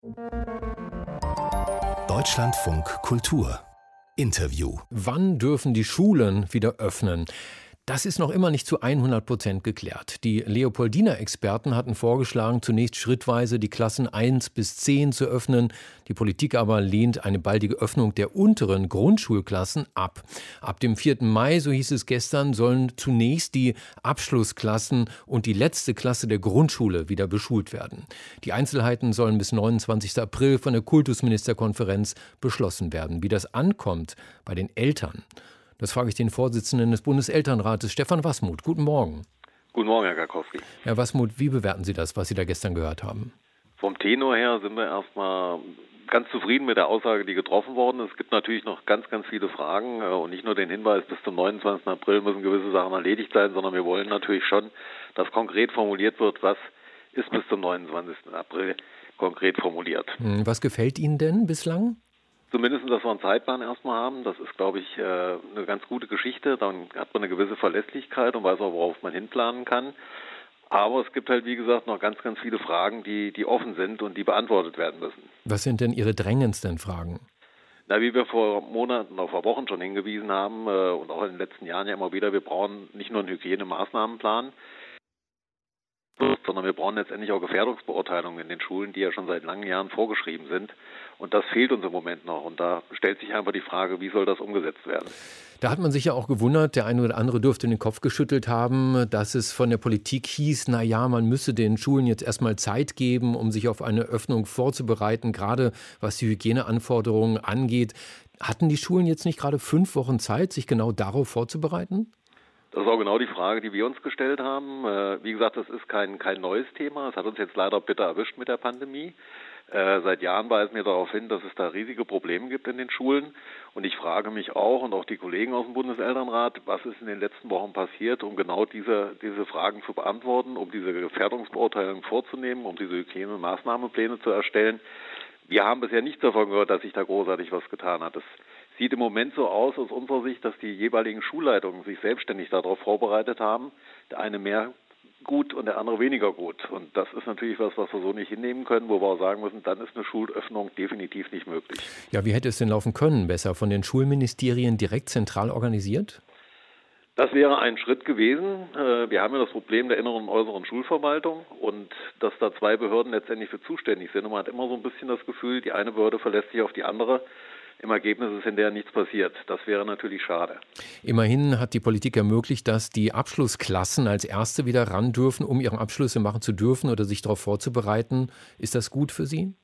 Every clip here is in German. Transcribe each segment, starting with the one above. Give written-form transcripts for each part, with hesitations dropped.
Deutschlandfunk Kultur Interview. Wann dürfen die Schulen wieder öffnen? Das ist noch immer nicht zu 100% geklärt. Die Leopoldina-Experten hatten vorgeschlagen, zunächst schrittweise die Klassen 1 bis 10 zu öffnen. Die Politik aber lehnt eine baldige Öffnung der unteren Grundschulklassen ab. Ab dem 4. Mai, so hieß es gestern, sollen zunächst die Abschlussklassen und die letzte Klasse der Grundschule wieder beschult werden. Die Einzelheiten sollen bis 29. April von der Kultusministerkonferenz beschlossen werden. Wie das ankommt bei den Eltern, das frage ich den Vorsitzenden des Bundeselternrates, Stefan Wasmuth. Guten Morgen. Guten Morgen, Herr Garkowski. Herr Wasmuth, wie bewerten Sie das, was Sie da gestern gehört haben? Vom Tenor her sind wir erstmal ganz zufrieden mit der Aussage, die getroffen worden ist. Es gibt natürlich noch ganz, ganz viele Fragen und nicht nur den Hinweis, bis zum 29. April müssen gewisse Sachen erledigt sein, sondern wir wollen natürlich schon, dass konkret formuliert wird, was ist bis zum 29. April konkret formuliert. Was gefällt Ihnen denn bislang? Zumindest, dass wir einen Zeitplan erstmal haben, das ist, glaube ich, eine ganz gute Geschichte. Dann hat man eine gewisse Verlässlichkeit und weiß auch, worauf man hinplanen kann. Aber es gibt halt, wie gesagt, noch ganz, ganz viele Fragen, die offen sind und die beantwortet werden müssen. Was sind denn Ihre drängendsten Fragen? Na, wie wir vor Monaten, auch vor Wochen schon hingewiesen haben und auch in den letzten Jahren ja immer wieder, wir brauchen nicht nur einen Hygienemaßnahmenplan, sondern wir brauchen letztendlich auch Gefährdungsbeurteilungen in den Schulen, die ja schon seit langen Jahren vorgeschrieben sind. Und das fehlt uns im Moment noch. Und da stellt sich einfach die Frage, wie soll das umgesetzt werden? Da hat man sich ja auch gewundert, der eine oder andere dürfte den Kopf geschüttelt haben, dass es von der Politik hieß, man müsse den Schulen jetzt erstmal Zeit geben, um sich auf eine Öffnung vorzubereiten, gerade was die Hygieneanforderungen angeht. Hatten die Schulen jetzt nicht gerade 5 Wochen Zeit, sich genau darauf vorzubereiten? Das ist auch genau die Frage, die wir uns gestellt haben. Wie gesagt, das ist kein neues Thema. Es hat uns jetzt leider bitter erwischt mit der Pandemie. Seit Jahren weisen wir darauf hin, dass es da riesige Probleme gibt in den Schulen. Und ich frage mich auch und auch die Kollegen aus dem Bundeselternrat, was ist in den letzten Wochen passiert, um genau diese Fragen zu beantworten, um diese Gefährdungsbeurteilung vorzunehmen, um diese Hygienemaßnahmenpläne zu erstellen. Wir haben bisher nichts davon gehört, dass sich da großartig was getan hat. Es sieht im Moment so aus unserer Sicht, dass die jeweiligen Schulleitungen sich selbstständig darauf vorbereitet haben. Der eine mehr gut und der andere weniger gut. Und das ist natürlich was wir so nicht hinnehmen können, wo wir auch sagen müssen, dann ist eine Schulöffnung definitiv nicht möglich. Ja, wie hätte es denn laufen können? Besser von den Schulministerien direkt zentral organisiert? Das wäre ein Schritt gewesen. Wir haben ja das Problem der inneren und äußeren Schulverwaltung und dass da 2 Behörden letztendlich für zuständig sind. Und man hat immer so ein bisschen das Gefühl, die eine Behörde verlässt sich auf die andere. Im Ergebnis ist in der nichts passiert. Das wäre natürlich schade. Immerhin hat die Politik ermöglicht, dass die Abschlussklassen als Erste wieder ran dürfen, um ihre Abschlüsse machen zu dürfen oder sich darauf vorzubereiten. Ist das gut für Sie?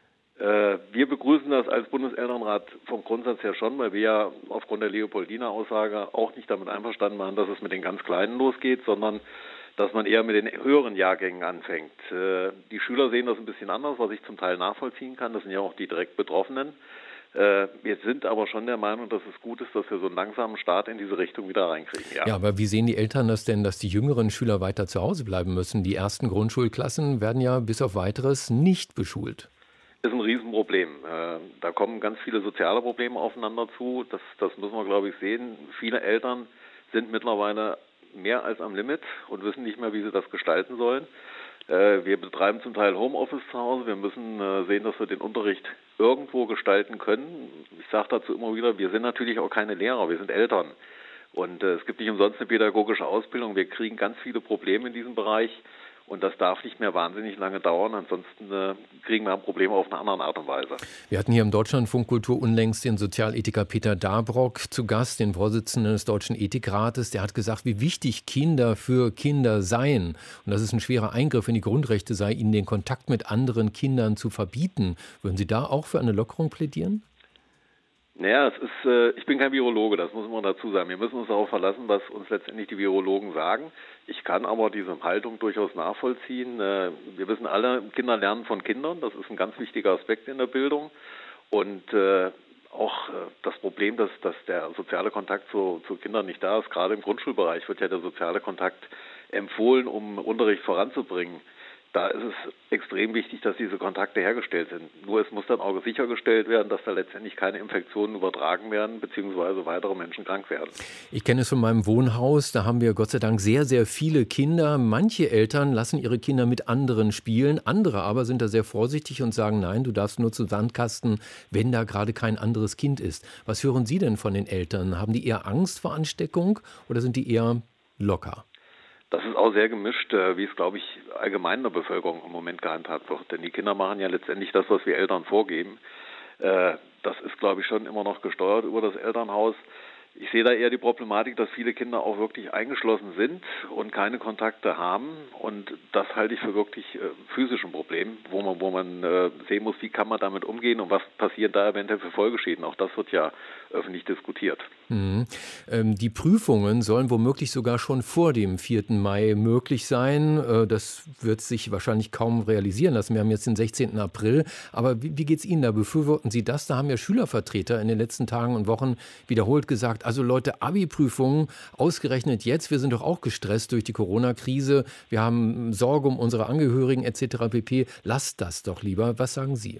Wir begrüßen das als Bundeselternrat vom Grundsatz her schon, weil wir ja aufgrund der Leopoldina-Aussage auch nicht damit einverstanden waren, dass es mit den ganz Kleinen losgeht, sondern dass man eher mit den höheren Jahrgängen anfängt. Die Schüler sehen das ein bisschen anders, was ich zum Teil nachvollziehen kann. Das sind ja auch die direkt Betroffenen. Wir sind aber schon der Meinung, dass es gut ist, dass wir so einen langsamen Start in diese Richtung wieder reinkriegen. Ja, aber wie sehen die Eltern das denn, dass die jüngeren Schüler weiter zu Hause bleiben müssen? Die ersten Grundschulklassen werden ja bis auf Weiteres nicht beschult. Das ist ein Riesenproblem. Da kommen ganz viele soziale Probleme aufeinander zu. Das müssen wir, glaube ich, sehen. Viele Eltern sind mittlerweile mehr als am Limit und wissen nicht mehr, wie sie das gestalten sollen. Wir betreiben zum Teil Homeoffice zu Hause. Wir müssen sehen, dass wir den Unterricht irgendwo gestalten können. Ich sage dazu immer wieder, wir sind natürlich auch keine Lehrer, wir sind Eltern. Und es gibt nicht umsonst eine pädagogische Ausbildung. Wir kriegen ganz viele Probleme in diesem Bereich. Und das darf nicht mehr wahnsinnig lange dauern, ansonsten kriegen wir Probleme auf eine andere Art und Weise. Wir hatten hier im Deutschlandfunk Kultur unlängst den Sozialethiker Peter Dabrock zu Gast, den Vorsitzenden des Deutschen Ethikrates. Der hat gesagt, wie wichtig Kinder für Kinder seien. Und dass es ein schwerer Eingriff in die Grundrechte sei, ihnen den Kontakt mit anderen Kindern zu verbieten. Würden Sie da auch für eine Lockerung plädieren? Naja, ich bin kein Virologe, das muss man dazu sagen. Wir müssen uns darauf verlassen, was uns letztendlich die Virologen sagen. Ich kann aber diese Haltung durchaus nachvollziehen. Wir wissen alle, Kinder lernen von Kindern. Das ist ein ganz wichtiger Aspekt in der Bildung. Und auch das Problem, dass der soziale Kontakt zu Kindern nicht da ist. Gerade im Grundschulbereich wird ja der soziale Kontakt empfohlen, um Unterricht voranzubringen. Da ist es extrem wichtig, dass diese Kontakte hergestellt sind. Nur es muss dann auch sichergestellt werden, dass da letztendlich keine Infektionen übertragen werden, beziehungsweise weitere Menschen krank werden. Ich kenne es von meinem Wohnhaus, da haben wir Gott sei Dank sehr, sehr viele Kinder. Manche Eltern lassen ihre Kinder mit anderen spielen, andere aber sind da sehr vorsichtig und sagen, nein, du darfst nur zum Sandkasten, wenn da gerade kein anderes Kind ist. Was hören Sie denn von den Eltern? Haben die eher Angst vor Ansteckung oder sind die eher locker? Das ist auch sehr gemischt, wie es, glaube ich, allgemein in der Bevölkerung im Moment gehandhabt wird. Denn die Kinder machen ja letztendlich das, was wir Eltern vorgeben. Das ist, glaube ich, schon immer noch gesteuert über das Elternhaus. Ich sehe da eher die Problematik, dass viele Kinder auch wirklich eingeschlossen sind und keine Kontakte haben. Und das halte ich für wirklich physischen Problem, wo man sehen muss, wie kann man damit umgehen und was passiert da eventuell für Folgeschäden. Auch das wird ja öffentlich diskutiert. Mhm. Die Prüfungen sollen womöglich sogar schon vor dem 4. Mai möglich sein. Das wird sich wahrscheinlich kaum realisieren lassen. Wir haben jetzt den 16. April. Aber wie geht es Ihnen da? Befürworten Sie das? Da haben ja Schülervertreter in den letzten Tagen und Wochen wiederholt gesagt, also Leute, Abi-Prüfungen, ausgerechnet jetzt, wir sind doch auch gestresst durch die Corona-Krise, wir haben Sorge um unsere Angehörigen etc. pp. Lasst das doch lieber. Was sagen Sie?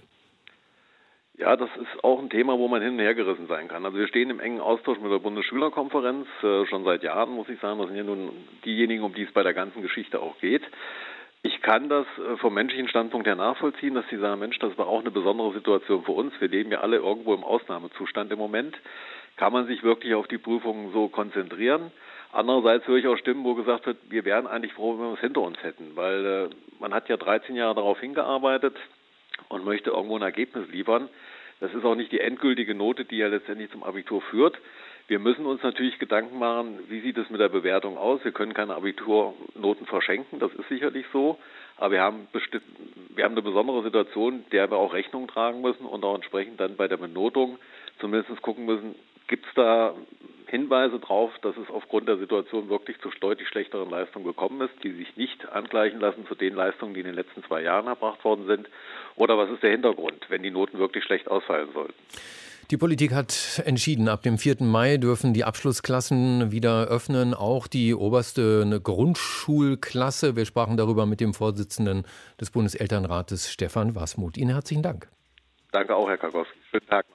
Ja, das ist auch ein Thema, wo man hin und her gerissen sein kann. Also wir stehen im engen Austausch mit der Bundesschülerkonferenz, schon seit Jahren, muss ich sagen. Das sind ja nun diejenigen, um die es bei der ganzen Geschichte auch geht. Ich kann das vom menschlichen Standpunkt her nachvollziehen, dass sie sagen, Mensch, das war auch eine besondere Situation für uns. Wir leben ja alle irgendwo im Ausnahmezustand im Moment. Kann man sich wirklich auf die Prüfungen so konzentrieren? Andererseits höre ich auch Stimmen, wo gesagt wird, wir wären eigentlich froh, wenn wir es hinter uns hätten, weil man hat ja 13 Jahre darauf hingearbeitet und möchte irgendwo ein Ergebnis liefern. Das ist auch nicht die endgültige Note, die ja letztendlich zum Abitur führt. Wir müssen uns natürlich Gedanken machen, wie sieht es mit der Bewertung aus? Wir können keine Abiturnoten verschenken, das ist sicherlich so. Aber wir haben eine besondere Situation, der wir auch Rechnung tragen müssen und auch entsprechend dann bei der Benotung zumindest gucken müssen, gibt es da Hinweise darauf, dass es aufgrund der Situation wirklich zu deutlich schlechteren Leistungen gekommen ist, die sich nicht angleichen lassen zu den Leistungen, die in den letzten 2 Jahren erbracht worden sind? Oder was ist der Hintergrund, wenn die Noten wirklich schlecht ausfallen sollten? Die Politik hat entschieden, ab dem 4. Mai dürfen die Abschlussklassen wieder öffnen, auch die oberste Grundschulklasse. Wir sprachen darüber mit dem Vorsitzenden des Bundeselternrates, Stefan Wasmuth. Ihnen herzlichen Dank. Danke auch, Herr Karkowski. Schönen Tag.